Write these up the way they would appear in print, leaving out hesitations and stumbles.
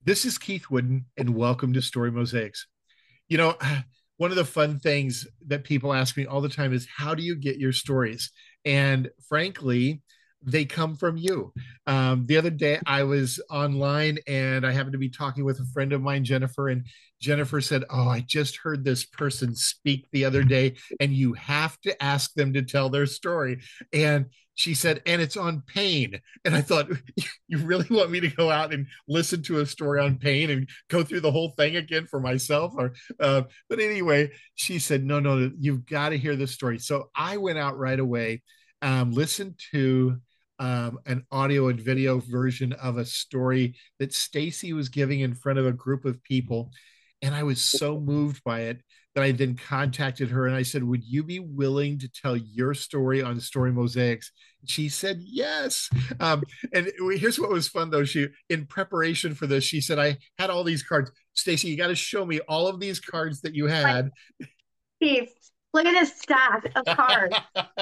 This is Keith Wooden, and welcome to Story Mosaics. You know, one of the fun things that people ask me all the time is, how do you get your stories? And frankly, they come from you. The other day, I was online and I happened to be talking with a friend of mine, Jennifer, and Jennifer said, "Oh, I just heard this person speak the other day, and you have to ask them to tell their story." And she said, "And it's on pain." And I thought, you really want me to go out and listen to a story on pain and go through the whole thing again for myself? But anyway, she said, "No, no, you've got to hear this story." So I went out right away, listened to an audio and video version of a story that Stacy was giving in front of a group of people. And I was so moved by it that I then contacted her and I said, "Would you be willing to tell your story on Story Mosaics?" She said yes. And here's what was fun though. She, in preparation for this, she said, "I had all these cards. Stacy, you got to show me all of these cards that you Like, had." Steve, look at this stack of cards.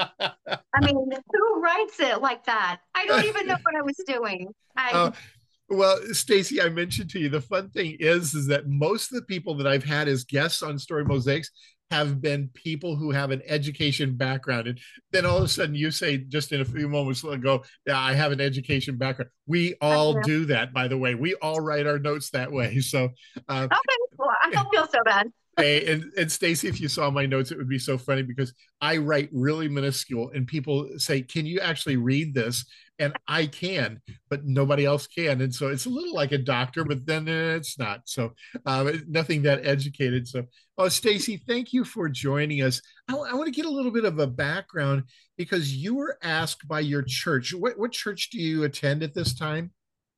I mean, who writes it like that? I don't even know what I was doing. uh, well, Stacy, I mentioned to you, the fun thing is that most of the people that I've had as guests on Story Mosaics have been people who have an education background. And then all of a sudden you say just in a few moments ago, "Yeah, I have an education background." We I all do. do that, by the way. We all write our notes that way. So uh, Okay, well, I don't feel so bad. Hey, and Stacy, if you saw my notes, it would be so funny because I write really minuscule, and people say, "Can you actually read this?" And I can, but nobody else can, and so it's a little like a doctor, but then it's not. So nothing that educated. So, oh, Stacy, thank you for joining us. I want to get a little bit of a background because you were asked by your church. What church do you attend at this time?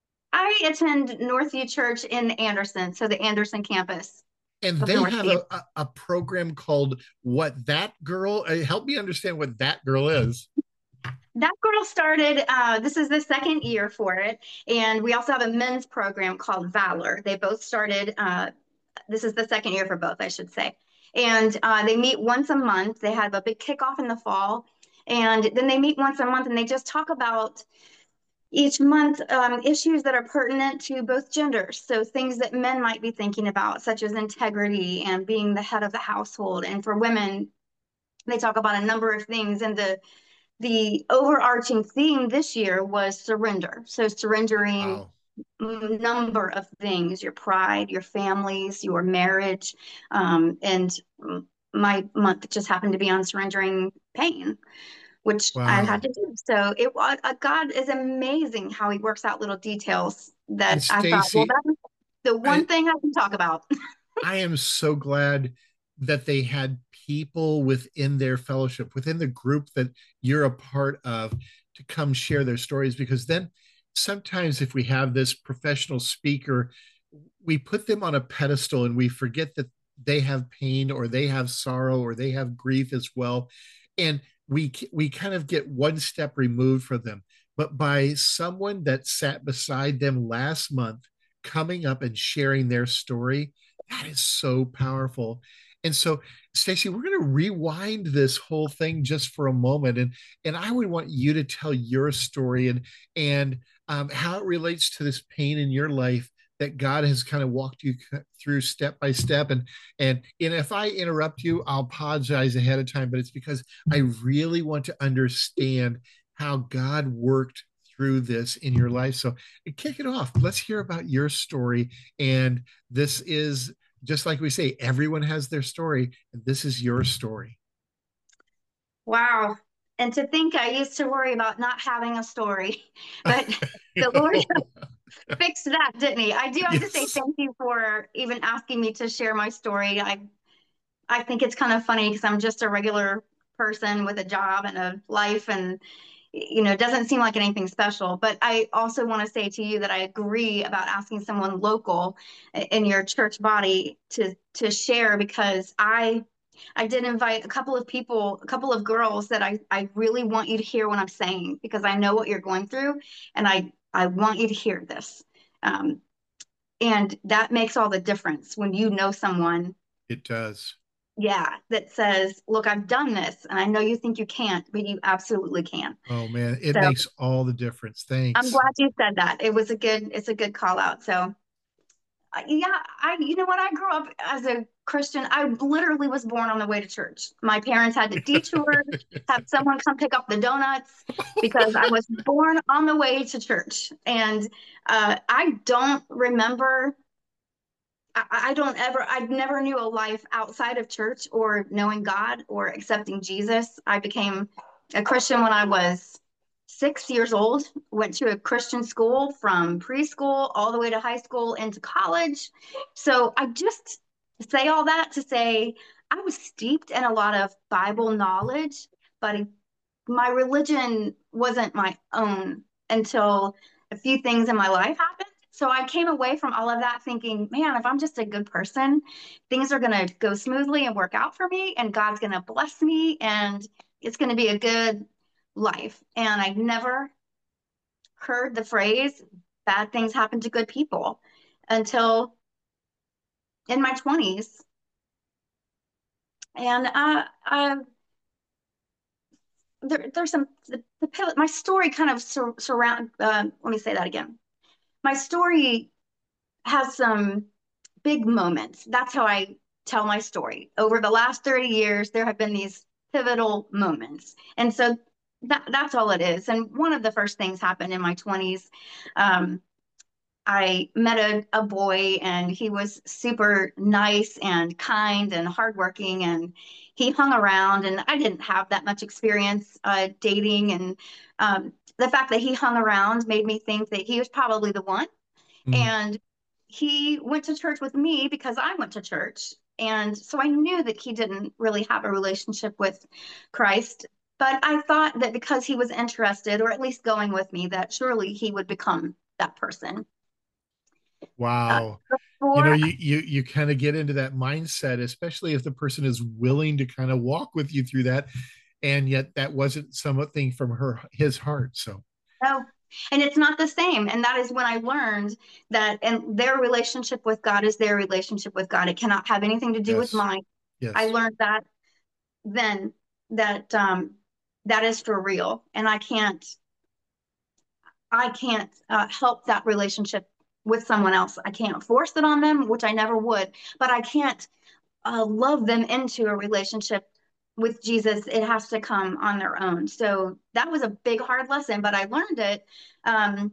I attend Northview Church in Anderson, so the Anderson campus And of they have Northview. a program called What That Girl. Help me understand what that girl is. That girl started, this is the second year for it. And we also have a men's program called Valor. They both started, this is the second year for both, I should say. And they meet once a month. They have a big kickoff in the fall. And then they meet once a month and they just talk about each month issues that are pertinent to both genders. So things that men might be thinking about, such as integrity and being the head of the household. And for women, they talk about a number of things. And the overarching theme this year was surrender. So surrendering Wow. a number of things, your pride, your families, your marriage. And my month just happened to be on surrendering pain, which I had Wow. to do. So it was God is amazing how he works out little details And that I thought, well, Stacy, that's the I, one thing I can talk about. I am so glad that they had people within their fellowship, within the group that you're a part of, to come share their stories. Because then sometimes, if we have this professional speaker, we put them on a pedestal and we forget that they have pain or they have sorrow or they have grief as well. And we kind of get one step removed from them. But by someone that sat beside them last month coming up and sharing their story, that is so powerful. And so, Stacey, we're going to rewind this whole thing just for a moment, and I would want you to tell your story and how it relates to this pain in your life that God has kind of walked you through step by step. And if I interrupt you, I'll apologize ahead of time, but it's because I really want to understand how God worked through this in your life. So kick it off. Let's hear about your story. And this is just like we say, everyone has their story, and this is your story. Wow. And to think I used to worry about not having a story, but the Lord fixed that, didn't he? I do have to say Yes. thank you for even asking me to share my story. I think it's kind of funny because I'm just a regular person with a job and a life and it doesn't seem like anything special. But I also want to say to you that I agree about asking someone local in your church body to share because I did invite a couple of people, a couple of girls that I really want you to hear what I'm saying because I know what you're going through and I want you to hear this. Um, and that makes all the difference when you know someone, It does. yeah, that says, look, I've done this and I know you think you can't, but you absolutely can. Oh man, it So makes all the difference. I'm Thanks. glad you said that. It's a good call out. So Yeah, you know what? I grew up as a Christian. I literally was born on the way to church. My parents had to detour, have someone come pick up the donuts because I was born on the way to church. And I don't remember, I don't ever, I never knew a life outside of church or knowing God or accepting Jesus. I became a Christian when I was 6 years old, went to a Christian school from preschool all the way to high school into college. So I just say all that to say I was steeped in a lot of Bible knowledge, but my religion wasn't my own until a few things in my life happened. So I came away from all of that thinking, man, if I'm just a good person, things are going to go smoothly and work out for me, and God's going to bless me, and it's going to be a good life. And I never heard the phrase, bad things happen to good people until in my 20s. And there's some, my story kind of surround, let me say that again. My story has some big moments. That's how I tell my story. Over the last 30 years, there have been these pivotal moments. And so that's all it is. And one of the first things happened in my 20s. Um, I met a boy, and he was super nice and kind and hardworking, and he hung around, and I didn't have that much experience dating. And the fact that he hung around made me think that he was probably the one. Mm. And he went to church with me because I went to church. And so I knew that he didn't really have a relationship with Christ. But I thought that because he was interested, or at least going with me, that surely he would become that person. Uh, Wow. before, You kind of get into that mindset, especially if the person is willing to kind of walk with you through that, and yet that wasn't something from his heart. So, no, and it's not the same. And that is when I learned that, and their relationship with God is their relationship with God. It cannot have anything to do with yes, mine. I yes. learned that then, that that is for real, and I can't help that relationship with someone else. I can't force it on them, which I never would, but I can't love them into a relationship with Jesus. It has to come on their own. So that was a big, hard lesson, but I learned it um,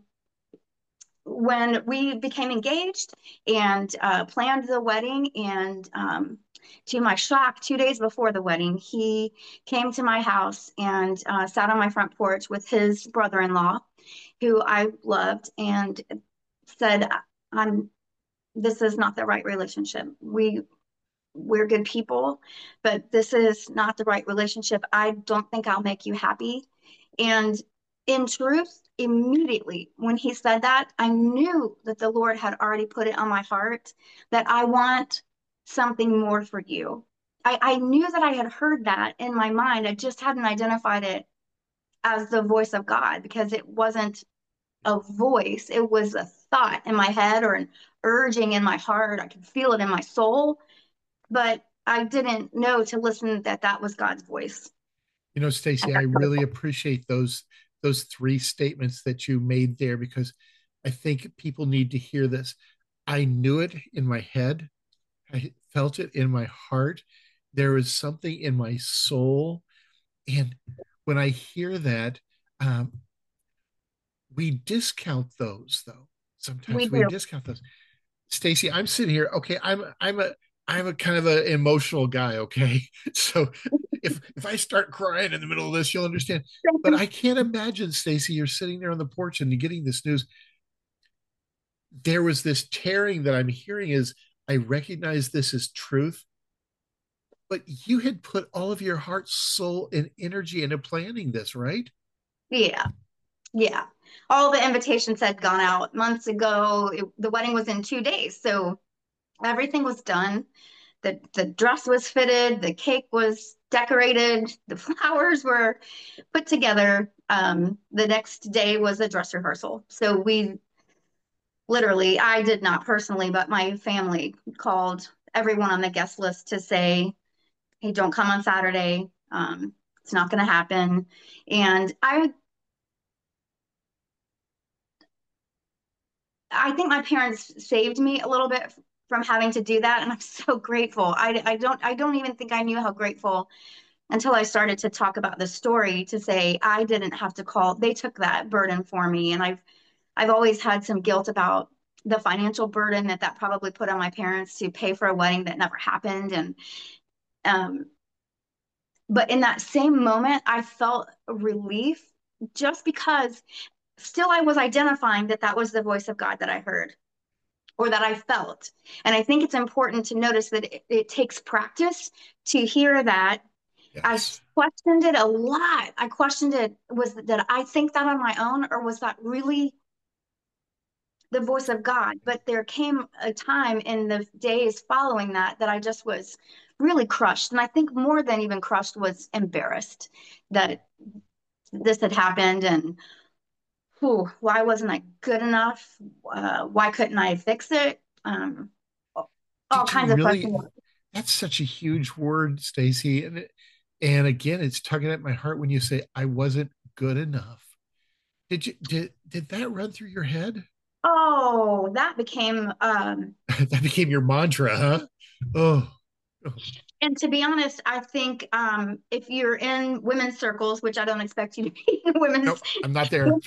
when we became engaged and planned the wedding. And to my shock, 2 days before the wedding, he came to my house and sat on my front porch with his brother-in-law, who I loved, and said, "I'm. This is not the right relationship. We're good people, but this is not the right relationship. I don't think I'll make you happy." And in truth, immediately when he said that, I knew that the Lord had already put it on my heart that I want something more for you. I knew that I had heard that in my mind. I just hadn't identified it as the voice of God because it wasn't a voice, it was a thought in my head or an urging in my heart. I could feel it in my soul, but I didn't know to listen that that was God's voice. Stacy, I really appreciate those three statements that you made there, because I think people need to hear this. I knew it in my head. I felt it in my heart. There is something in my soul. And when I hear that, um, we discount those, though. We Sometimes we do. discount those. Stacy, I'm sitting here. Okay, I'm a kind of an emotional guy. Okay, so if I start crying in the middle of this, you'll understand. But I can't imagine, Stacy, you're sitting there on the porch and you're getting this news. There was this tearing that I'm hearing. Is I recognize this as truth, but you had put all of your heart, soul, and energy into planning this, right? Yeah. Yeah. All the invitations had gone out months ago. The wedding was in 2 days. So everything was done. The dress was fitted, the cake was decorated, the flowers were put together. The next day was a dress rehearsal. So we literally, I did not personally, but my family called everyone on the guest list to say, hey, don't come on Saturday. It's not going to happen. And I think my parents saved me a little bit from having to do that, and I'm so grateful. I don't even think I knew how grateful until I started to talk about the story, to say I didn't have to call. They took that burden for me, and I've always had some guilt about the financial burden that probably put on my parents to pay for a wedding that never happened. And um, but in that same moment, I felt relief, just because still I was identifying that that was the voice of God that I heard or that I felt. And I think it's important to notice that it takes practice to hear that. I Yes. questioned it a lot. I questioned it, was that I think that on my own, or was that really the voice of God? But there came a time in the days following that that I just was really crushed. And I think more than even crushed, was embarrassed that this had happened. And whew, why wasn't I good enough? Why couldn't I fix it? All Did you kinds of really? questions. That's such a huge word, Stacy. And again, it's tugging at my heart when you say I wasn't good enough. Did that run through your head? Oh, that became That became your mantra, huh? Oh, oh, and to be honest, I think if you're in women's circles, which I don't expect you to be in nope, I'm not there.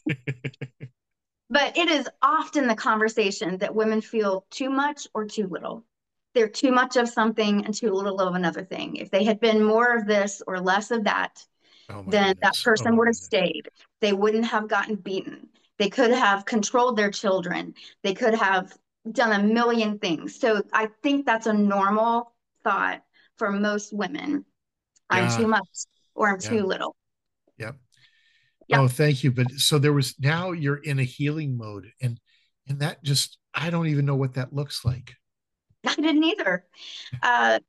but it is often the conversation that women feel too much or too little. They're too much of something and too little of another thing. If they had been more of this or less of that, Oh my then that goodness. Oh person my would have goodness. stayed. They wouldn't have gotten beaten. They could have controlled their children. They could have done a million things. So I think that's a normal thought for most women. I'm too Yeah, much or I'm yeah, too little. yeah. Yeah, Oh, thank you. But so there was now you're in a healing mode, and that just I don't even know what that looks like. I didn't either. Uh,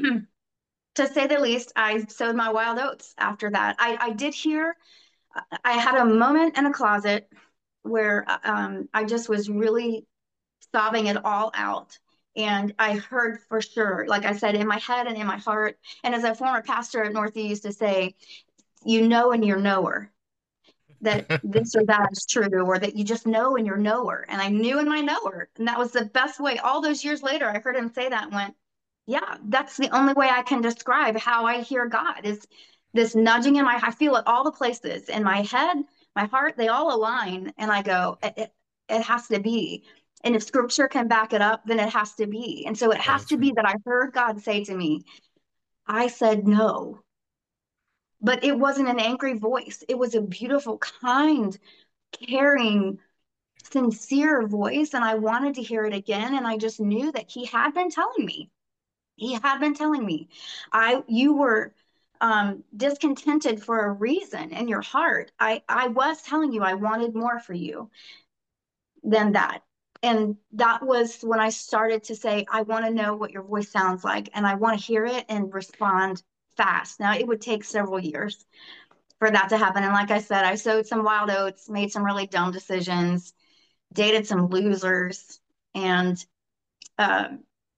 to say the least, I sowed my wild oats after that. I did hear, I had a moment in a closet where I just was really sobbing it all out. And I heard for sure, like I said, in my head and in my heart. And as a former pastor at North, he used to say, you know, and you're knower that this or that is true, or that you just know and you're knower. And I knew in my knower. And that was the best way. All those years later, I heard him say that and went, yeah, that's the only way I can describe how I hear God, is this nudging in my, I feel it all the places in my head, my heart, they all align. And I go, it has to be. And if scripture can back it up, then it has to be. And so it Oh, has that's to right. be that I heard God say to me, I said no. But it wasn't an angry voice. It was a beautiful, kind, caring, sincere voice. And I wanted to hear it again. And I just knew that he had been telling me. He had been telling me, you were discontented for a reason in your heart. I was telling you I wanted more for you than that. And that was when I started to say, I want to know what your voice sounds like, and I want to hear it and respond fast. Now, it would take several years for that to happen. And like I said, I sowed some wild oats, made some really dumb decisions, dated some losers, and uh,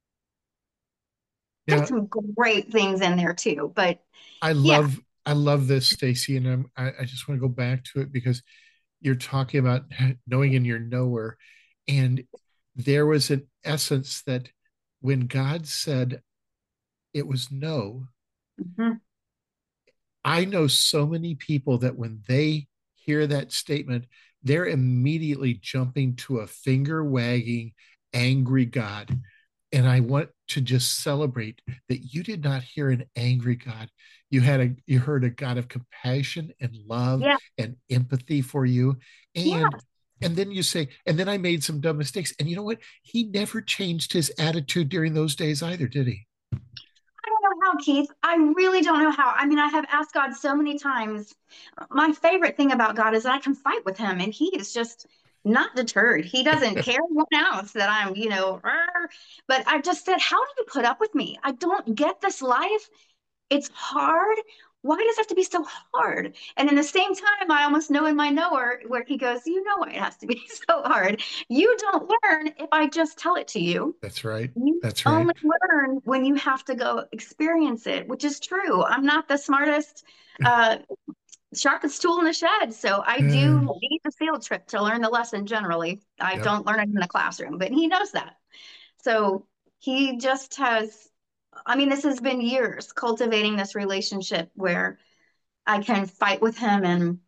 did Yeah, some great things in there too. But I yeah. love I love this, Stacy, and I just want to go back to it because you're talking about knowing in your knower, and there was an essence that when God said it was no, Mhm. I know so many people that when they hear that statement, they're immediately jumping to a finger wagging, angry God. And I want to just celebrate that you did not hear an angry God. You heard a God of compassion and love Yeah, and empathy for you. yeah. And then you say, and then I made some dumb mistakes. And you know what? He never changed his attitude during those days either, did he? I don't know how, Keith. I really don't know how. I mean, I have asked God so many times. My favorite thing about God is that I can fight with him, and he is just not deterred. He doesn't care one ounce that I'm, "Arr." But I just said, how do you put up with me? I don't get this life. It's hard. Why does it have to be so hard? And in the same time, I almost know in my knower where he goes, you know why it has to be so hard. You don't learn if I just tell it to you. That's right. You That's right. only learn when you have to go experience it, which is true. I'm not the smartest uh, sharpest tool in the shed. So I do Uh, need the field trip to learn the lesson generally. I yep. don't learn it in the classroom, but he knows that. So he just has, I mean, this has been years cultivating this relationship where I can fight with him and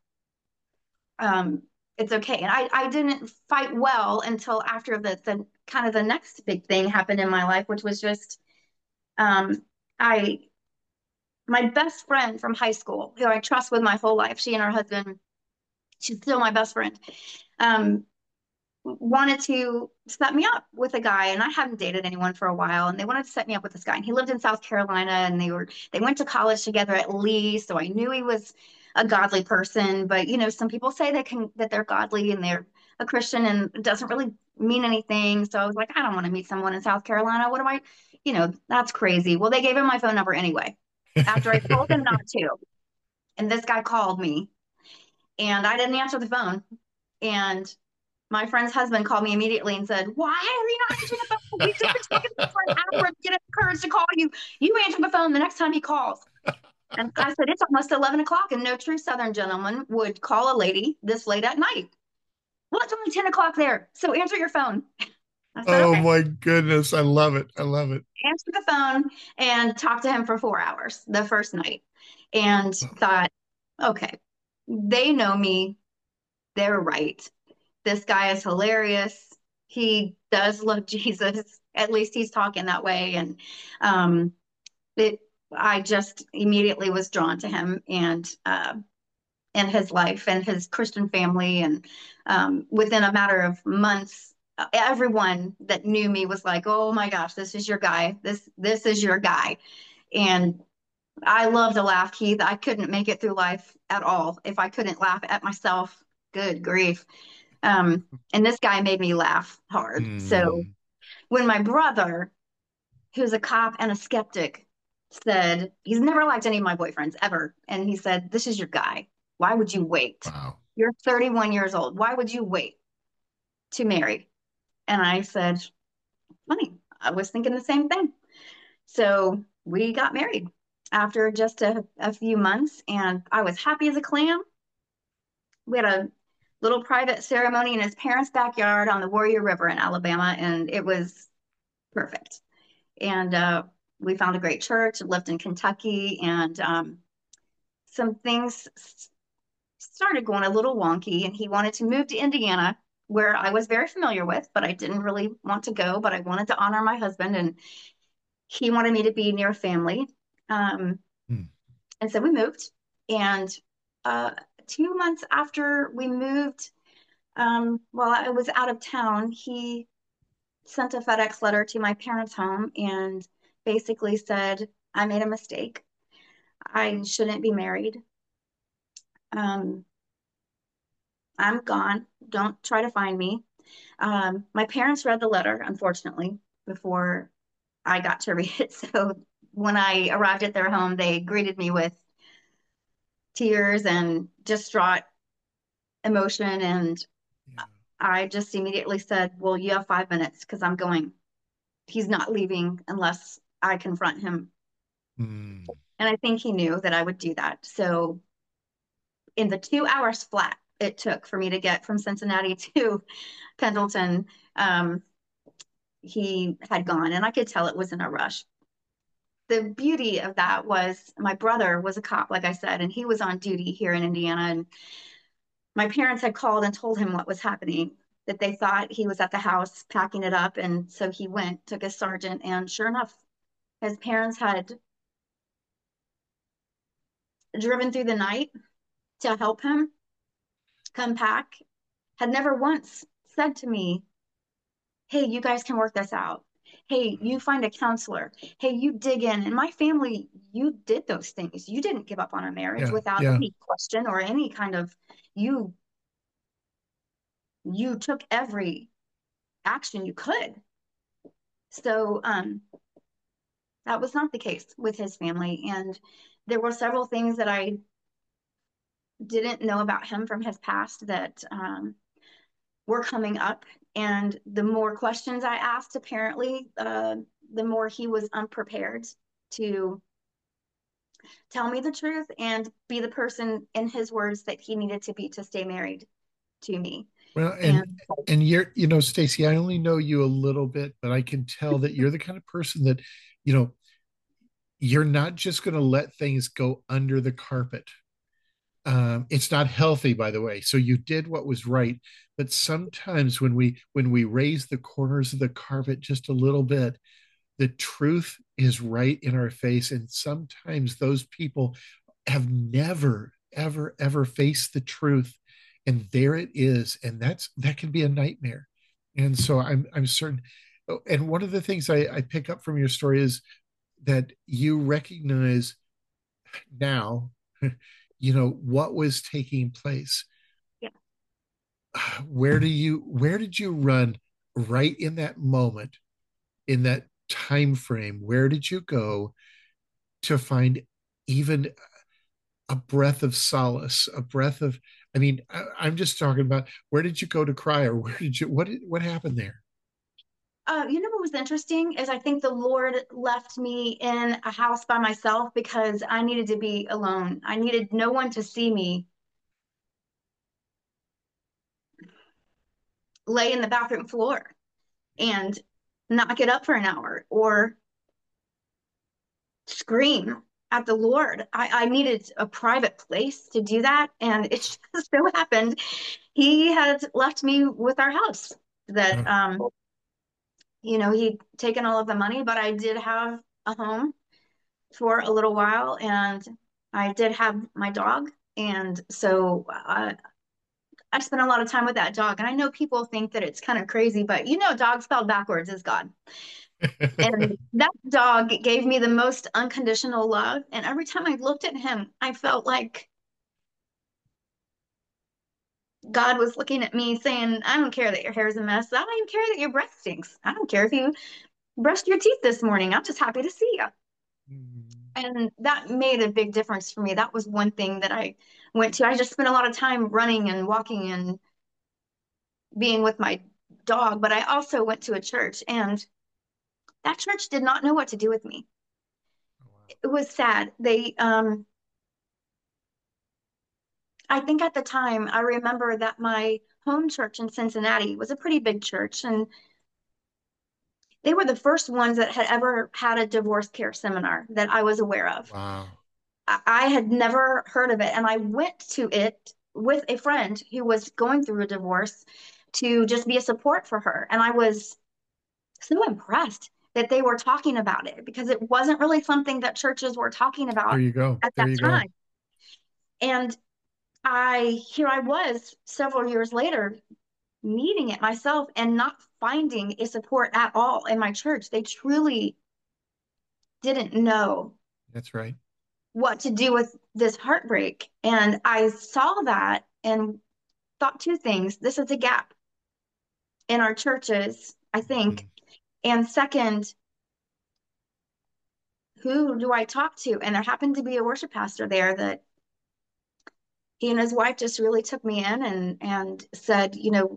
um, it's okay. And I didn't fight well until after the kind of the next big thing happened in my life, which was just um, I my best friend from high school, who I trust with my whole life, she and her husband, she's still my best friend, um, wanted to set me up with a guy, and I hadn't dated anyone for a while, and they wanted to set me up with this guy, and he lived in South Carolina, and they went to college together at least, so I knew he was a godly person. But you know, some people say that they're godly and they're a Christian, and it doesn't really mean anything. So I was like, I don't want to meet someone in South Carolina. What am I, you know, that's crazy. Well, they gave him my phone number anyway after I told them not to, and this guy called me, and I didn't answer the phone, and my friend's husband called me immediately and said, "Why are you not answering the phone? We've just been talking for an hour and getting the courage to call you. You answer the phone the next time he calls." And I said, "It's almost 11 o'clock, and no true Southern gentleman would call a lady this late at night." "Well, it's only 10 o'clock there, so answer your phone." I said, Oh "Okay." my goodness. I love it. I love it. Answered the phone and talked to him for 4 hours the first night and thought, okay, they know me. They're right. This guy is hilarious. He does love Jesus. At least he's talking that way. And um, it, I just immediately was drawn to him and his life and his Christian family. And within a matter of months, everyone that knew me was like, "Oh my gosh, this is your guy. This is your guy." And I love to laugh, Keith. I couldn't make it through life at all if I couldn't laugh at myself. Good grief. And this guy made me laugh hard. So Mm. when my brother, who's a cop and a skeptic, said he's never liked any of my boyfriends ever, and he said, "This is your guy. Why would you wait? Wow. You're 31 years old. Why would you wait to marry?" And I said, "Funny, I was thinking the same thing." So we got married after just a few months, and I was happy as a clam. We had a little private ceremony in his parents' backyard on the Warrior River in Alabama, and it was perfect. And we found a great church, lived in Kentucky, and some things started going a little wonky. And he wanted to move to Indiana, where I was very familiar with, but I didn't really want to go. But I wanted to honor my husband, and he wanted me to be near family. Um, Mm. and so we moved. And 2 months after we moved, while I was out of town, he sent a FedEx letter to my parents' home and basically said, "I made a mistake. I shouldn't be married. Um, I'm gone. Don't try to find me." My parents read the letter, unfortunately, before I got to read it. So when I arrived at their home, they greeted me with tears and distraught emotion. And Yeah. I just immediately said, "Well, you have 5 minutes because I'm going. He's not leaving unless I confront him." Mm. And I think he knew that I would do that. So in the 2 hours flat it took for me to get from Cincinnati to Pendleton, um, he had gone, and I could tell it was in a rush. The beauty of that was my brother was a cop, like I said, and he was on duty here in Indiana. And my parents had called and told him what was happening, that they thought he was at the house packing it up. And so he went, took his sergeant, and sure enough, his parents had driven through the night to help him come pack, had never once said to me, "Hey, you guys can work this out. Hey, you find a counselor. Hey, you dig in." And my family, you did those things. You didn't give up on a marriage Yeah. without Yeah. any question or any kind of, you you took every action you could. So that was not the case with his family. And there were several things that I didn't know about him from his past that were coming up. And the more questions I asked, apparently, the more he was unprepared to tell me the truth and be the person in his words that he needed to be to stay married to me. Well, And and you're, Stacy, I only know you a little bit, but I can tell that you're the kind of person that, you know, you're not just going to let things go under the carpet. It's not healthy, by the way. So you did what was right, but sometimes when we raise the corners of the carpet just a little bit, the truth is right in our face, and sometimes those people have never, ever, ever faced the truth, and there it is, and that can be a nightmare. And so I'm certain. Oh, and one of the things I pick up from your story is that you recognize now, what was taking place. yeah. Where did you run right in that moment, in that time frame? Where did you go to find even a breath of solace, a breath of, I mean, I'm just talking about, where did you go to cry, or what happened there? What was interesting is I think the Lord left me in a house by myself because I needed to be alone. I needed no one to see me lay in the bathroom floor and not get up for an hour or scream at the Lord. I needed a private place to do that. And it just so happened he had left me with our house that, Uh, he'd taken all of the money, but I did have a home for a little while and I did have my dog. And so I spent a lot of time with that dog. And I know people think that it's kind of crazy, but dog spelled backwards is God. And that dog gave me the most unconditional love. And every time I looked at him, I felt like God was looking at me saying, I don't care that your hair is a mess. I don't even care that your breath stinks. I don't care if you brushed your teeth this morning. I'm just happy to see you. And that made a big difference for me. That was one thing that I went to. I just spent a lot of time running and walking and being with my dog, but I also went to a church and that church did not know what to do with me. It was sad. I think at the time, I remember that my home church in Cincinnati was a pretty big church, and they were the first ones that had ever had a divorce care seminar that I was aware of. wow. I had never heard of it, and I went to it with a friend who was going through a divorce to just be a support for her. And I was so impressed that they were talking about it because it wasn't really something that churches were talking There about you go. at There that you go. time. And here I was several years later needing it myself and not finding a support at all in my church. They truly didn't know That's right. what to do with this heartbreak. And I saw that and thought two things. This is a gap in our churches, I think. Mhm. And second, who do I talk to? And there happened to be a worship pastor there that he and his wife just really took me in and said,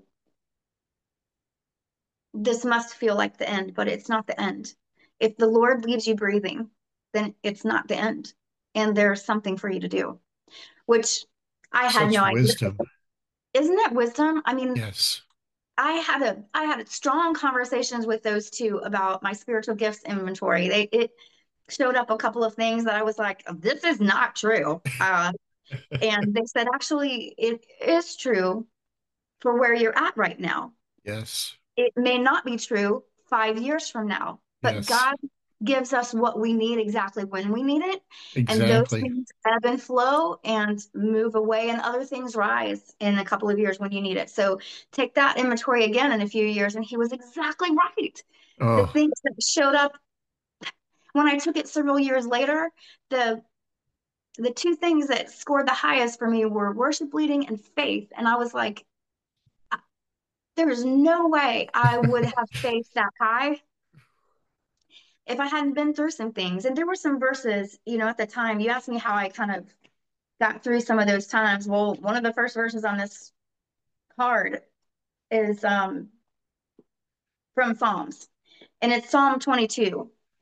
this must feel like the end, but it's not the end. If the Lord leaves you breathing, then it's not the end. And there's something for you to do, which I had no Such idea. wisdom. Isn't that wisdom? I mean, Yes. I had strong conversations with those two about my spiritual gifts inventory. It showed up a couple of things that I was like, this is not true. And they said, actually, it is true for where you're at right now. Yes. It may not be true 5 years from now, but Yes. God gives us what we need exactly when we need it. And those Exactly. things ebb and flow and move away, and other things rise in a couple of years when you need it. So take that inventory again in a few years. And he was exactly right. The Oh, things that showed up when I took it several years later, the the two things that scored the highest for me were worship leading and faith. And I was like, there's no way I would have faith that high if I hadn't been through some things. And there were some verses, at the time, you asked me how I kind of got through some of those times. Well, one of the first verses on this card is from Psalms, and it's Psalm 22.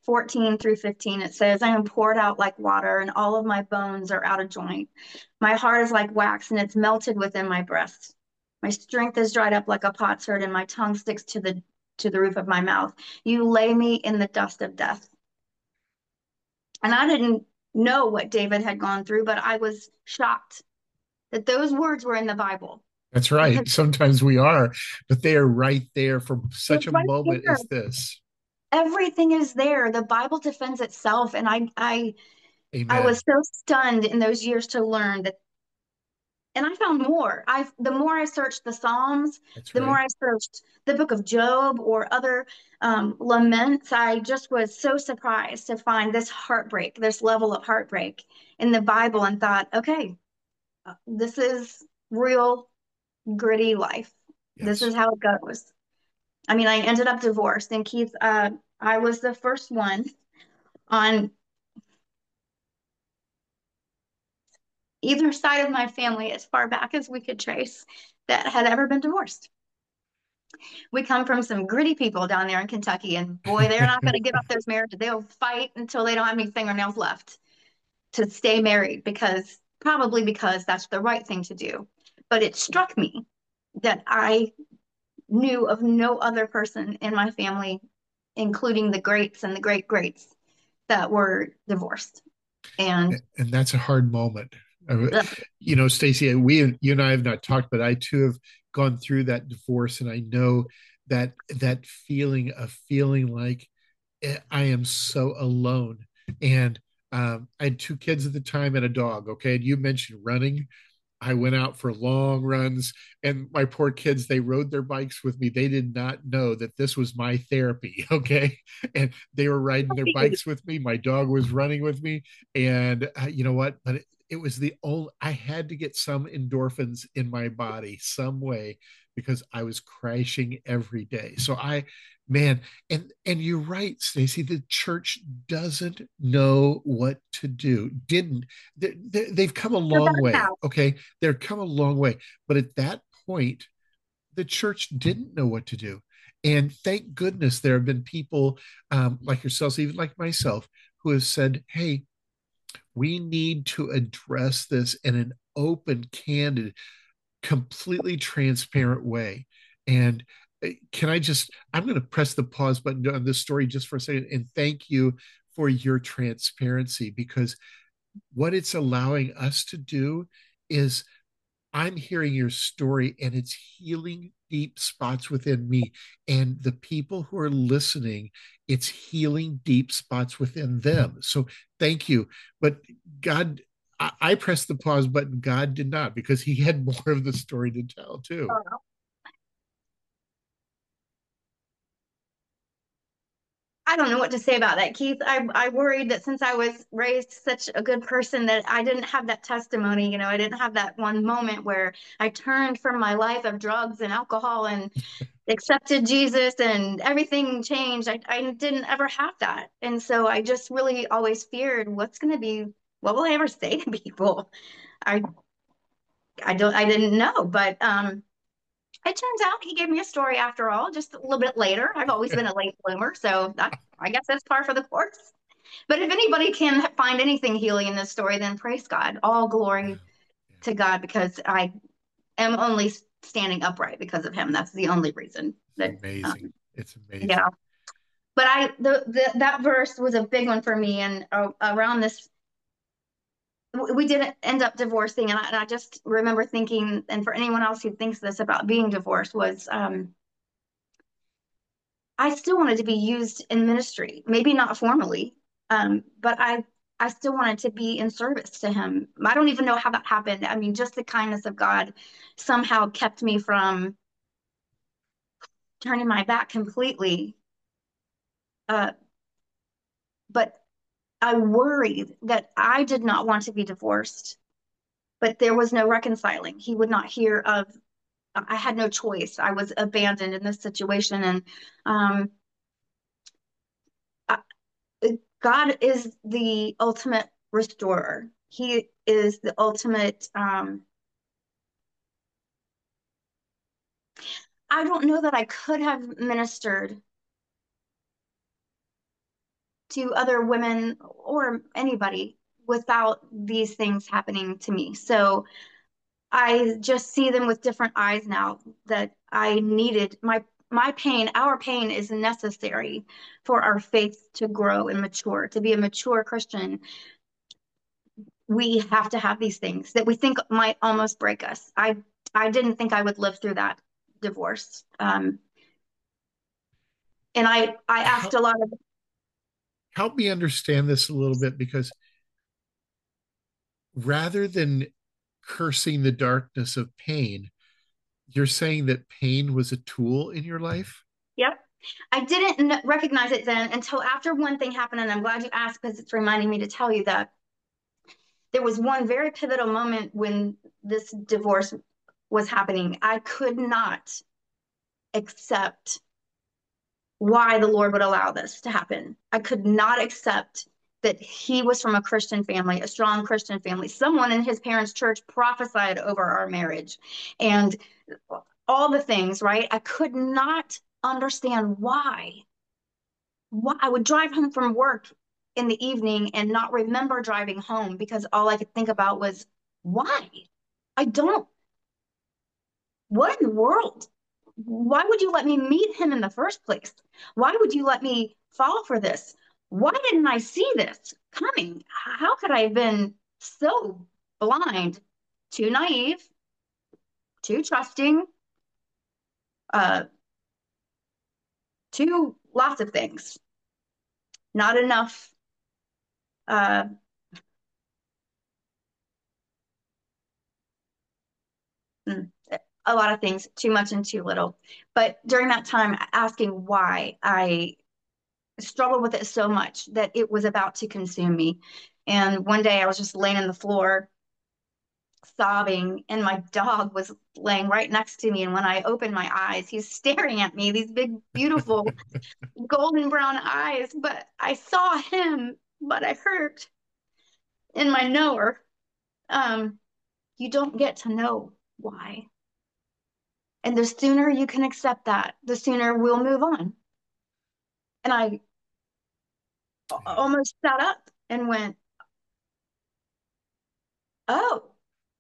14 through 15, it says, I am poured out like water, and all of my bones are out of joint. My heart is like wax, and it's melted within my breast. My strength is dried up like a potsherd, and my tongue sticks to the roof of my mouth. You lay me in the dust of death. And I didn't know what David had gone through, but I was shocked that those words were in the Bible That's because right. Sometimes we are, but they are right there for it's such a right moment there. as this. Everything is there. The Bible defends itself. And I was Amen. so stunned in those years to learn that, and I found more. The more I searched the Psalms, That's the more right. I searched the book of Job or other laments, I just was so surprised to find this heartbreak, this level of heartbreak in the Bible, and thought, okay, this is real gritty life. This Yes. is how it goes. I mean, I ended up divorced, and Keith, I was the first one on either side of my family, as far back as we could trace, that had ever been divorced. We come from some gritty people down there in Kentucky, and boy, they're not going to give up those marriages. They'll fight until they don't have any fingernails left to stay married because probably because that's the right thing to do. But it struck me that I knew of no other person in my family, including the greats and the great greats, that were divorced. And And that's a hard moment. Uh, ugh, Stacy, you and I have not talked, but I too have gone through that divorce, and I know that feeling of feeling like I am so alone. And I had two kids at the time and a dog. Okay, and you mentioned running. I went out for long runs, and my poor kids, they rode their bikes with me. They did not know that this was my therapy. Okay. And they were riding their bikes with me. My dog was running with me. And you know what? But it was the only, I had to get some endorphins in my body some way because I was crashing every day. So man, and you're right, Stacy, the church doesn't know what to do. Didn't they've come a so long that's way. how. Okay, they've come a long way, but at that point the church didn't know what to do. And thank goodness there have been people like yourselves, even like myself, who have said, hey, we need to address this in an open, candid, completely transparent way. And can I just, I'm going to press the pause button on this story just for a second and thank you for your transparency, because what it's allowing us to do is I'm hearing your story and it's healing deep spots within me. And the people who are listening, it's healing deep spots within them. So thank you. But God, I pressed the pause button. God did not, because he had more of the story to tell too. I don't know what to say about that, Keith. I worried that since I was raised such a good person that I didn't have that testimony. I didn't have that one moment where I turned from my life of drugs and alcohol and accepted Jesus and everything changed. I didn't ever have that. And so I just really always feared what will I ever say to people? I I didn't know, but it turns out he gave me a story after all, just a little bit later. I've always been a late bloomer, so I guess that's par for the course. But if anybody can find anything healing in this story, then praise God. All Yeah, glory to God, because I am only standing upright because of him. That's the only reason it's that, amazing. It's yeah. amazing. But that verse was a big one for me, and around this we didn't end up divorcing, and I just remember thinking, and for anyone else who thinks this about being divorced, was I still wanted to be used in ministry, maybe not formally, but I still wanted to be in service to him. I don't even know how that happened. I mean, just the kindness of God somehow kept me from turning my back completely. Uh, but I worried that I did not want to be divorced, but there was no reconciling. He would not hear of. I had no choice. I was abandoned in this situation, and um, I, God is the ultimate restorer. He is the ultimate. I don't know that I could have ministered to other women or anybody without these things happening to me. So I just see them with different eyes now, that I needed my pain, our pain is necessary for our faith to grow and mature. To be a mature Christian, we have to have these things that we think might almost break us. I didn't think I would live through that divorce. And I asked Help, a lot of. help me understand this a little bit, because rather than cursing the darkness of pain, you're saying that pain was a tool in your life? Yep. I didn't recognize it then until after one thing happened, and I'm glad you asked because it's reminding me to tell you that there was one very pivotal moment when this divorce was happening. I could not accept why the Lord would allow this to happen. I could not accept that he was from a Christian family, a strong Christian family. Someone in his parents' church prophesied over our marriage and all the things, right? I could not understand why. I would drive home from work in the evening and not remember driving home because all I could think about was why? I don't, what in the world? Why would you let me meet him in the first place? Why would you let me fall for this? Why didn't I see this coming? How could I have been so blind, too naive, too trusting, uh, too lots of things, not enough, uh, mm, a lot of things, too much and too little. But during that time, asking why, I struggled with it so much that it was about to consume me. And one day I was just laying on the floor sobbing, and my dog was laying right next to me. And when I opened my eyes, he's staring at me, these big, beautiful golden brown eyes. But I saw him, but I heard in my knower, um, you don't get to know why. And the sooner you can accept that, the sooner we'll move on. And I Yeah. almost sat up and went, oh,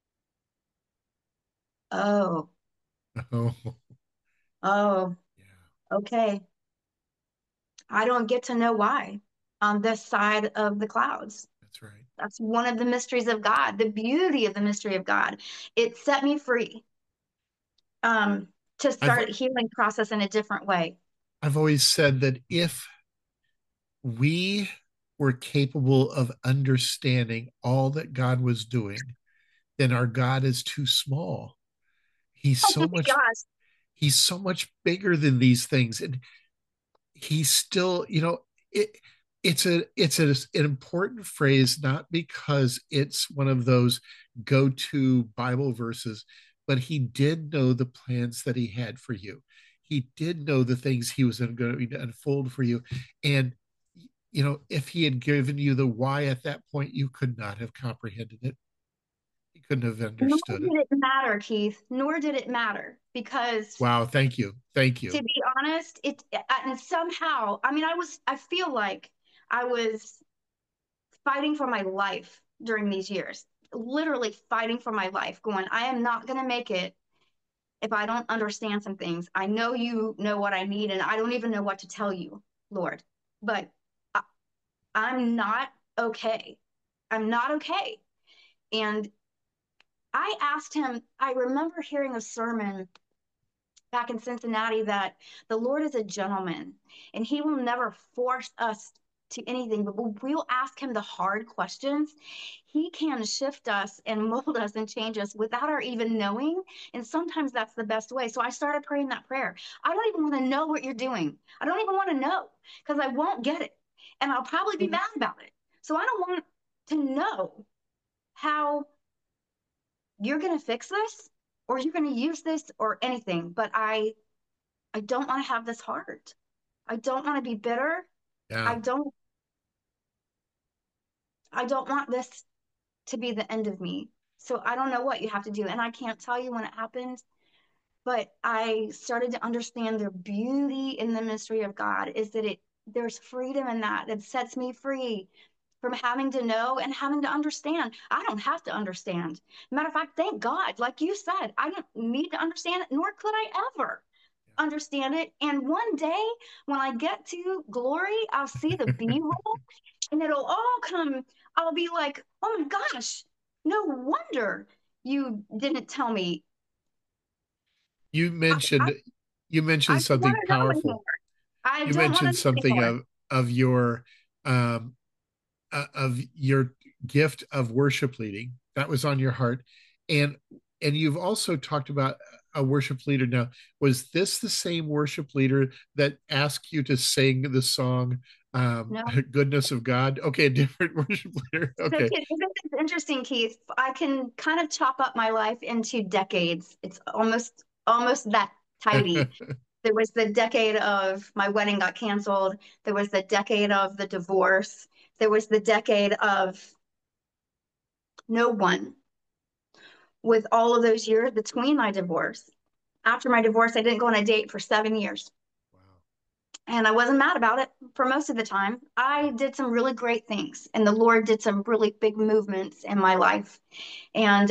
oh, Oh, oh, yeah, okay. I don't get to know why on this side of the clouds. that's right. That's one of the mysteries of God, the beauty of the mystery of God. It set me free um, to I've start a healing process in a different way. I've always said that if we were capable of understanding all that God was doing, then our God is too small. He's Oh so my much gosh. he's so much bigger than these things. And he's still, it's an important phrase, not because it's one of those go-to Bible verses, but he did know the plans that he had for you. He did know the things he was going to unfold for you. And if he had given you the why at that point, you could not have comprehended it. You couldn't have Nor understood it. did it matter, Keith, nor did it matter because Wow, thank you. Thank to you. be honest, and somehow, I mean, I feel like I was fighting for my life during these years, literally fighting for my life, going, I am not going to make it if I don't understand some things. I know you know what I need, and I don't even know what to tell you, Lord. But I, I'm not okay. I'm not okay. And I asked him, I remember hearing a sermon back in Cincinnati that the Lord is a gentleman and he will never force us to anything, but we'll ask him the hard questions. He can shift us and mold us and change us without our even knowing. And sometimes that's the best way. So I started praying that prayer. I don't even want to know what you're doing. I don't even want to know because I won't get it. And I'll probably be mad about it. So I don't want to know how you're going to fix this or you're going to use this or anything. But I don't want to have this heart. I don't want to be bitter. Yeah. I don't I don't want this to be the end of me. So I don't know what you have to do and I can't tell you when it happened, but I started to understand the beauty in the mystery of God is that there's freedom in that. It sets me free from having to know and having to understand. I don't have to understand. Matter of fact, thank God, like you said, I don't need to understand it, nor could I ever understand it. And one day when I get to glory, I'll see the B roll and it'll all come. I'll be like, oh my gosh, no wonder you didn't tell me. You I, I, mentioned you I mentioned don't want something to know powerful. anymore. I You don't want to mentioned know something anymore. of your um, your gift of worship leading that was on your heart, and you've also talked about a worship leader. Now, was this the same worship leader that asked you to sing the song No. "Goodness of God"? Okay, a different worship leader. So, Okay. it's interesting, Keith. I can kind of chop up my life into decades. It's almost that tidy. There was the decade of my wedding got canceled. There was the decade of the divorce. There was the decade of no one. With all of those years between my divorce, after my divorce, I didn't go on a date for 7 years. Wow. And I wasn't mad about it for most of the time. I did some really great things, and the Lord did some really big movements in my life. And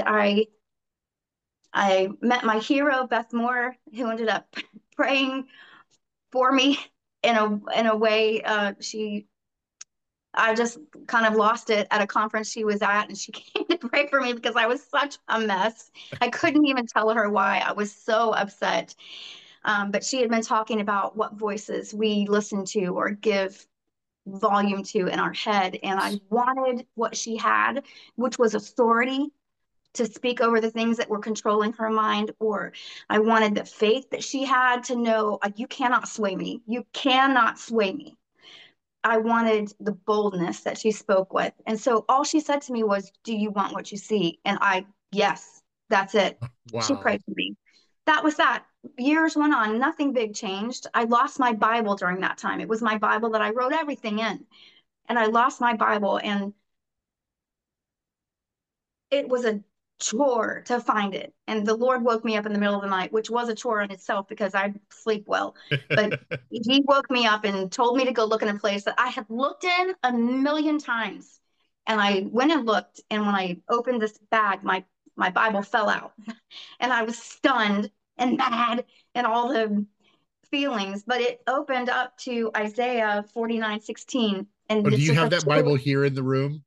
I met my hero, Beth Moore, who ended up praying for me in a way. I just kind of lost it at a conference she was at, and she came to pray for me because I was such a mess. I couldn't even tell her why. I was so upset. But she had been talking about what voices we listen to or give volume to in our head, and I wanted what she had, which was authority to speak over the things that were controlling her mind, or I wanted the faith that she had to know, you cannot sway me. You cannot sway me. I wanted the boldness that she spoke with. And so all she said to me was, do you want what you see? And yes, that's it. She Wow. prayed for me. That was that. Years went on, nothing big changed. I lost my Bible during that time. It was my Bible that I wrote everything in. And I lost my Bible, and it was a chore to find it. And the Lord woke me up in the middle of the night, which was a chore in itself because I sleep well. But He woke me up and told me to go look in a place that I had looked in a million times. And I went and looked, and when I opened this bag, my Bible fell out. And I was stunned and mad and all the feelings, but it opened up to Isaiah 49:16. Oh, And do it's you just have a that chore. Bible here in the room?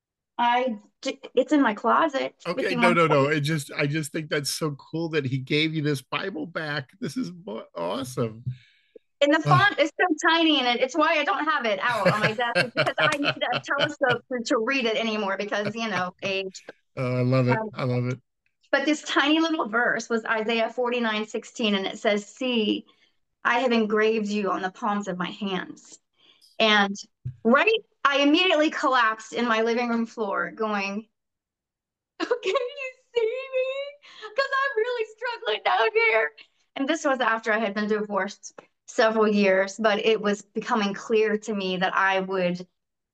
It's in my closet if Okay, you no, want no, to. no. I just think that's so cool that he gave you this Bible back. This is awesome. And the Oh. font is so tiny in it. It's why I don't have it out on my desk. It's because I need a telescope to read it anymore because, age. Oh, I love it. Um, I love it. but this tiny little verse was Isaiah 49:16, and it says, see, I have engraved you on the palms of my hands. And right, I immediately collapsed in my living room floor going, can you see me? Because I'm really struggling down here. And this was after I had been divorced several years, but it was becoming clear to me that I would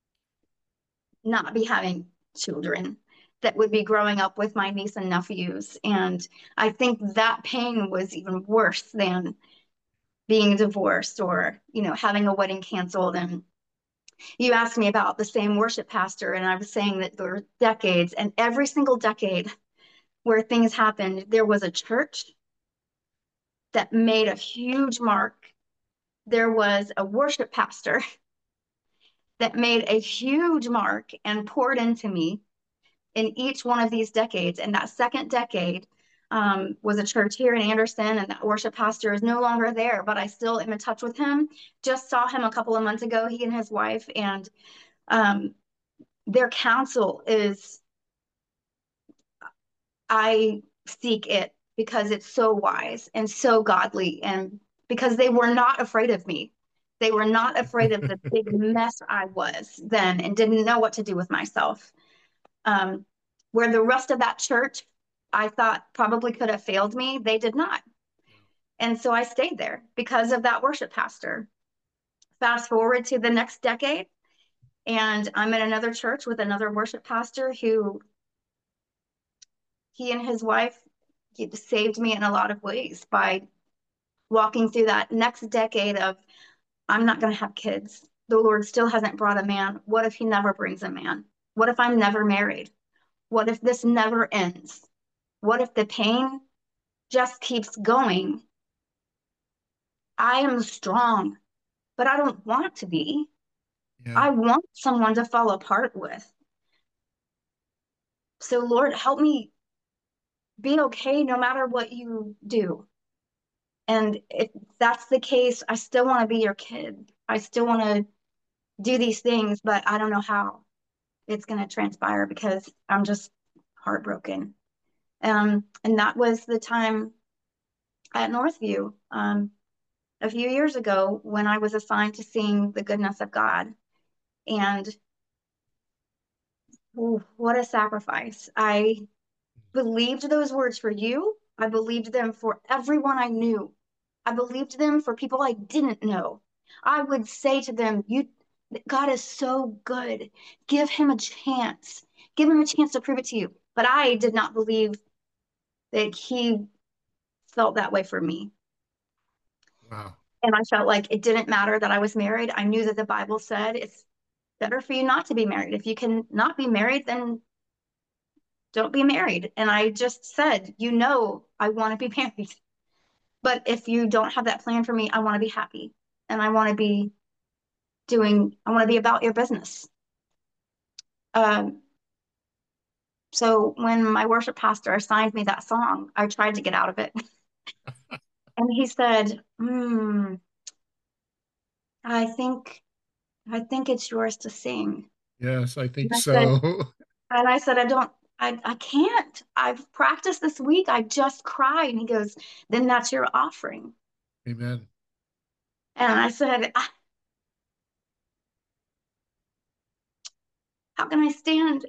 not be having children, that would be growing up with my niece and nephews. And I think that pain was even worse than being divorced or, having a wedding canceled. And you asked me about the same worship pastor, and I was saying that there were decades, and every single decade where things happened, there was a church that made a huge mark. There was a worship pastor that made a huge mark and poured into me in each one of these decades. And that second decade was a church here in Anderson, and that worship pastor is no longer there, but I still am in touch with him. Just saw him a couple of months ago, he and his wife, and um, their counsel is, I seek it because it's so wise and so godly, and because they were not afraid of me. They were not afraid of the big mess I was then and didn't know what to do with myself. Um, where the rest of that church, I thought probably could have failed me, they did not. And so I stayed there because of that worship pastor. Fast forward to the next decade, and I'm in another church with another worship pastor who he and his wife saved me in a lot of ways by walking through that next decade of I'm not going to have kids. The Lord still hasn't brought a man. What if he never brings a man? What if I'm never married? What if this never ends? What if the pain just keeps going? I am strong, but I don't want to be. Yeah. I want someone to fall apart with. So, Lord, help me be okay no matter what you do. And if that's the case, I still want to be your kid. I still want to do these things, but I don't know how it's going to transpire because I'm just heartbroken. And that was the time at Northview a few years ago when I was assigned to sing the goodness of God. And ooh, what a sacrifice. I believed those words for you. I believed them for everyone I knew. I believed them for people I didn't know. I would say to them, "You, God is so good. Give him a chance. Give him a chance to prove it to you." But I did not believe that he felt that way for me. Wow. And I felt like it didn't matter that I was married. I knew that the Bible said it's better for you not to be married. If you can not be married, then don't be married. And I just said, I want to be married. But if you don't have that plan for me, I want to be happy. And I want to be about your business. Um, so when my worship pastor assigned me that song, I tried to get out of it. And he said, I think, I think it's yours to sing. Yes, I And think I said, so. I don't, I can't. I've practiced this week. I just cried. And he goes, then that's your offering. Amen. And I said, how can I stand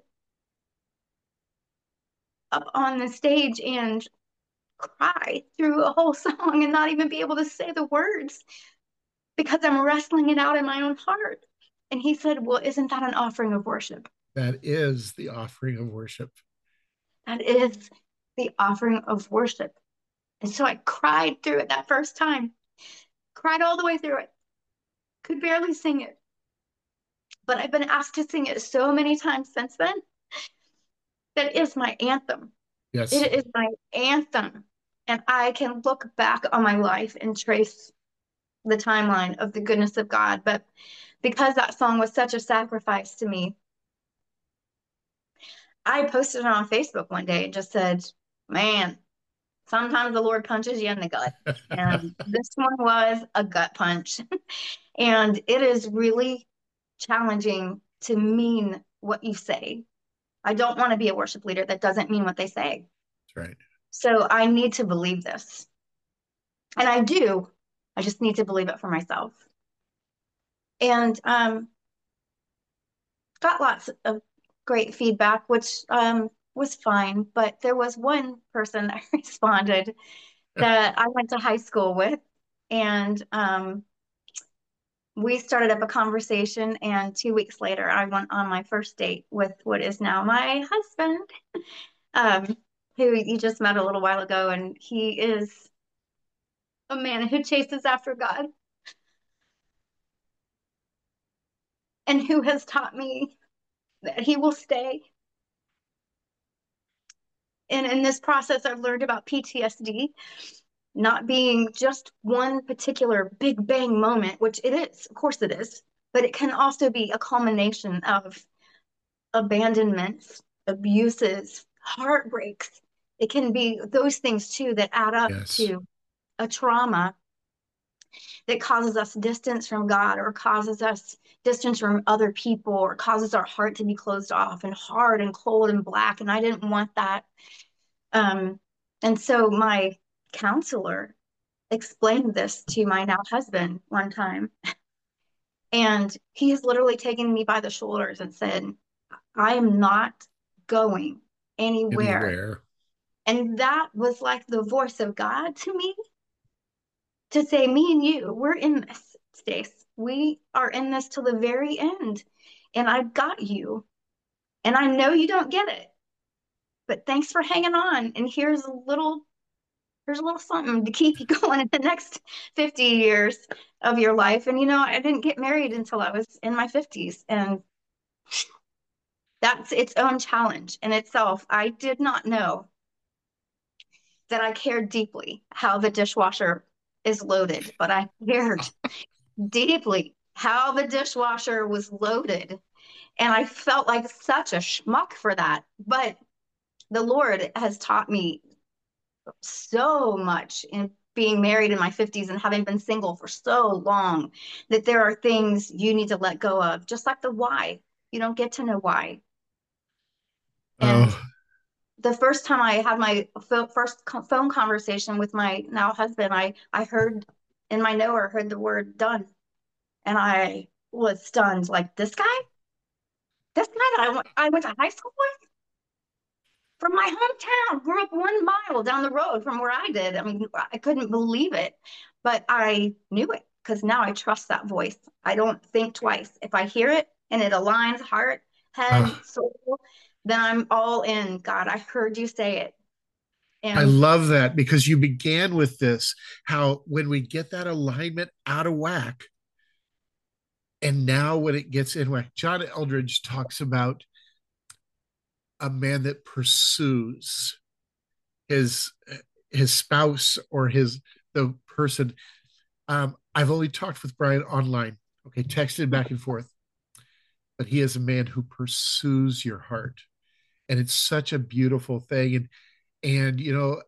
up on the stage and cry through a whole song and not even be able to say the words because I'm wrestling it out in my own heart? And he said, well, isn't that an offering of worship? That is the offering of worship. That is the offering of worship. And so I cried through it that first time, cried all the way through it, could barely sing it. But I've been asked to sing it so many times since then that is my anthem. Yes. It is my anthem. And I can look back on my life and trace the timeline of the goodness of God. But because that song was such a sacrifice to me, I posted it on Facebook one day and just said, man, sometimes the Lord punches you in the gut. And this one was a gut punch. And it is really challenging to mean what you say. I don't want to be a worship leader that doesn't mean what they say. That's right. So I need to believe this. And I do. I just need to believe it for myself. And got lots of great feedback, which was fine. But there was one person that responded that I went to high school with, and we started up a conversation. And 2 weeks later, I went on my first date with what is now my husband, um, who you just met a little while ago, and he is a man who chases after God and who has taught me that he will stay. And in this process, I've learned about PTSD not being just one particular big bang moment, which it is, of course it is, but it can also be a culmination of abandonments, abuses, heartbreaks. It can be those things too that add up Yes. to a trauma that causes us distance from God or causes us distance from other people or causes our heart to be closed off and hard and cold and black. And I didn't want that. Um, and so my counselor explained this to my now husband one time. And he has literally taken me by the shoulders and said, I am not going anywhere. Anywhere. And that was like the voice of God to me to say, me and you, we're in this, Stace. We are in this till the very end. And I've got you. And I know you don't get it, but thanks for hanging on. And here's a little here's a little something to keep you going in the next 50 years of your life. And I didn't get married until I was in my 50s, and that's its own challenge in itself. I did not know that I cared deeply how the dishwasher is loaded, but I cared deeply how the dishwasher was loaded. And I felt like such a schmuck for that. But the Lord has taught me so much in being married in my 50s and having been single for so long, that there are things you need to let go of, just like the why. You don't get to know why. And Oh, the first time I had my first phone conversation with my now husband, I heard in my knower, heard the word done. And I was stunned, like, this guy that I went to high school with from my hometown, grew up 1 mile down the road from where I did. I mean, I couldn't believe it, but I knew it because now I trust that voice. I don't think twice. If I hear it and it aligns heart, head, oh, soul, then I'm all in. God, I heard you say it. I And love that because you began with this, how when we get that alignment out of whack, and now when it gets in whack, John Eldridge talks about a man that pursues his his spouse or the person. I've only talked with Brian online, okay, texted back and forth, but he is a man who pursues your heart, and it's such a beautiful thing. And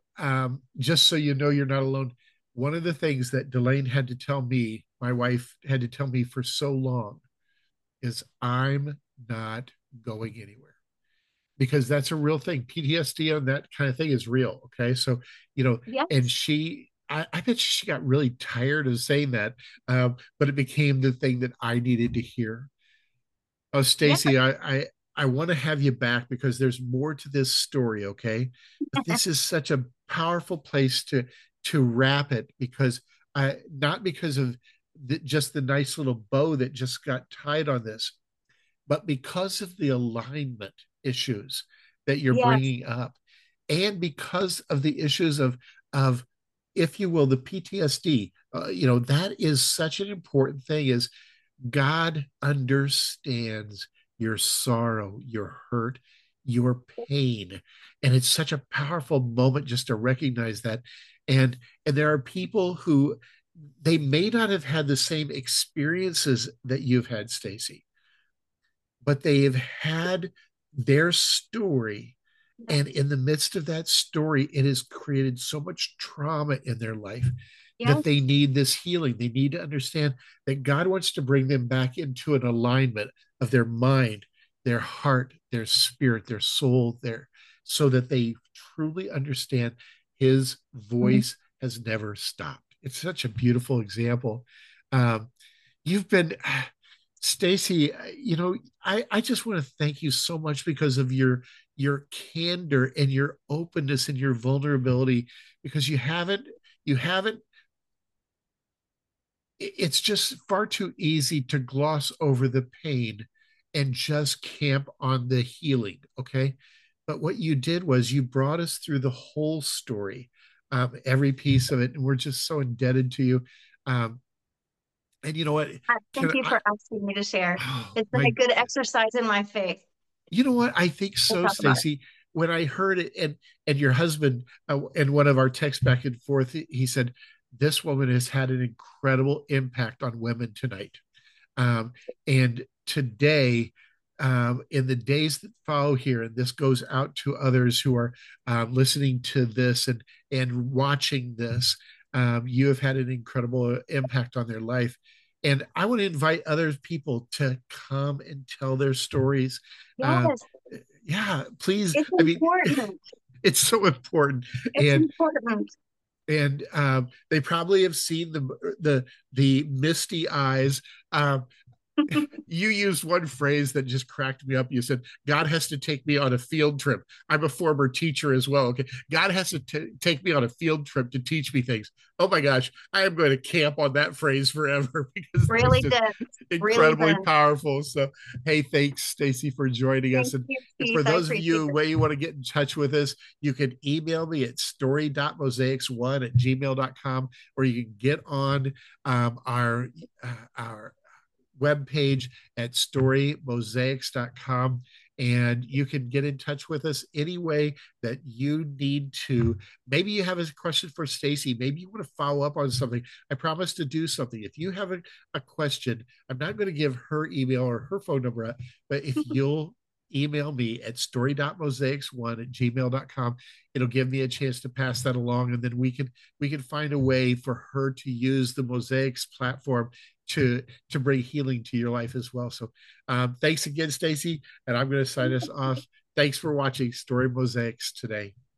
just so you know, you're not alone. One of the things that Delane had to tell me, my wife had to tell me for so long, is I'm not going anywhere, because that's a real thing. PTSD and that kind of thing is real. Okay. So, and yes, I bet she got really tired of saying that, but it became the thing that I needed to hear. Oh, yes, Stacy, I want to have you back because there's more to this story, okay? But this is such a powerful place to wrap it, because I not because of just the nice little bow that just got tied on this, but because of the alignment issues that you're yes, bringing up, and because of the issues of if you will, the PTSD. That is such an important thing. Is God understands your sorrow, your hurt, your pain. And it's such a powerful moment just to recognize that. And there are people who they may not have had the same experiences that you've had, Stacy, but they have had their story. And in the midst of that story, it has created so much trauma in their life that they yes, need this healing. They need to understand that God wants to bring them back into an alignment of their mind, their heart, their spirit, their soul, so that they truly understand his voice has never stopped. It's such a beautiful example. Um, you've been Stacy, I just want to thank you so much because of your candor and your openness and your vulnerability, because you haven't it's just far too easy to gloss over the pain and just camp on the healing, okay? But what you did was you brought us through the whole story, every piece of it, and we're just so indebted to you. um, and you know what, thank can you I for asking me to share. oh It's been a my good exercise in my faith You know what? I think to so, talk about it. Stacy. When I heard it, and your husband, in one of our texts back and forth, he said, "This woman has had an incredible impact on women tonight." And today, in the days that follow here, and this goes out to others who are listening to this and watching this, you have had an incredible impact on their life. And I want to invite other people to come and tell their stories. Uh, Yes, yeah, please. it's I mean, important. it's so important. It's And important. they probably have seen the misty eyes. You used one phrase that just cracked me up. You said, God has to take me on a field trip. I'm a former teacher as well. Okay. God has to take me on a field trip to teach me things. Oh my gosh. I am going to camp on that phrase forever because that was Really just did. Really incredibly did. powerful. So, hey, thanks, Stacy, for joining us. Thank And you, for Keith. I those of appreciate you it. where you want to get in touch with us, you can email me at story.mosaics1@gmail.com, or you can get on our webpage at storymosaics.com. And you can get in touch with us any way that you need to. Maybe you have a question for Stacy. Maybe you want to follow up on something. I promise to do something. If you have a question, I'm not going to give her email or her phone number, but if you'll email me at story.mosaics1@gmail.com, it'll give me a chance to pass that along, and then we can find a way for her to use the Mosaics platform to bring healing to your life as well. So thanks again, Stacy, and I'm going to sign us off. Thanks for watching Story Mosaics today.